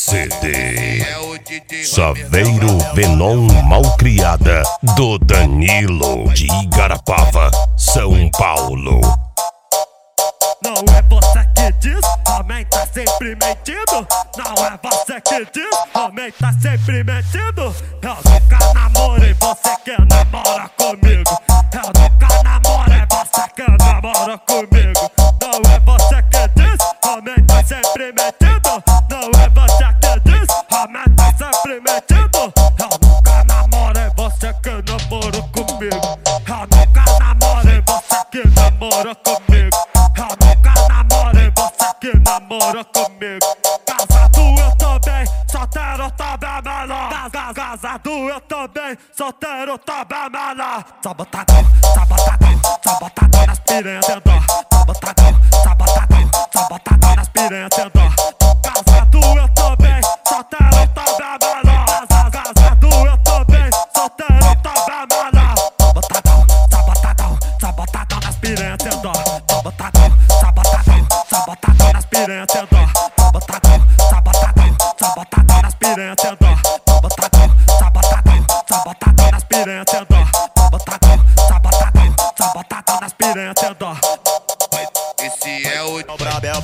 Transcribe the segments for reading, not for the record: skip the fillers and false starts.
CD Saveiro Venom Malcriada do Danilo de Igarapava, São Paulo. Não é você que diz, homem tá sempre mentindo. Não é você que diz, homem tá sempre mentindo. Eu nunca namorei, você que namora comigo. Eu nunca namorei, você que namora comigo. Não é você que diz, homem tá sempre mentindo. Não é você que diz, homem tá sempre mentindo. Eu nunca namorei, você que namora comigo. Eu nunca namorei, você que namora comigo. Eu nunca namorei, você que namora comigo. Casado eu também, solteiro também melhor. Casado eu também, solteiro também melhor. Só botadão nas piranhas sem dó. Só botadão nas piranhas sem dó. Casado eu também, solteiro também melhor. Casado eu também, solteiro também melhor. Só botadão nas piranhas sem dó. Só botadão nas piranhas sem dó. Só botadão nas piranhas sem dó. Só botadão nas piranhas sem dó. Só botadão nas piranhas sem dó. Esse é o Brabel.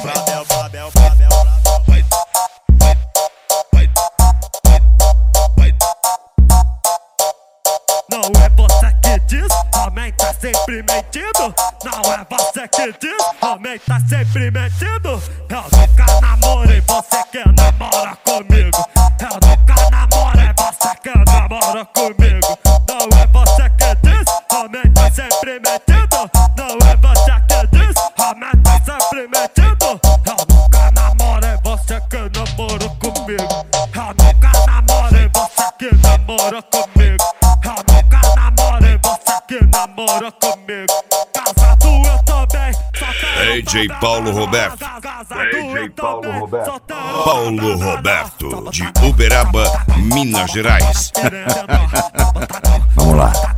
Não é você que diz, homem tá sempre mentindo. Não é você que diz, homem tá sempre mentindo. Eu nunca namorei, você que namora comigo. Eu nunca namorei, você que namora comigo. Não é você que diz, homem tá sempre mentindo. Não é você que diz, homem tá sempre mentindo. Eu nunca namorei, você que namora comigo. Eu nunca namorei, você que namora comigo. Eu nunca namorei, você que namora comigo. Casado eu também, DJ Paulo Roberto. DJ Paulo Roberto. Paulo Roberto de Uberaba, Minas Gerais. Vamos lá.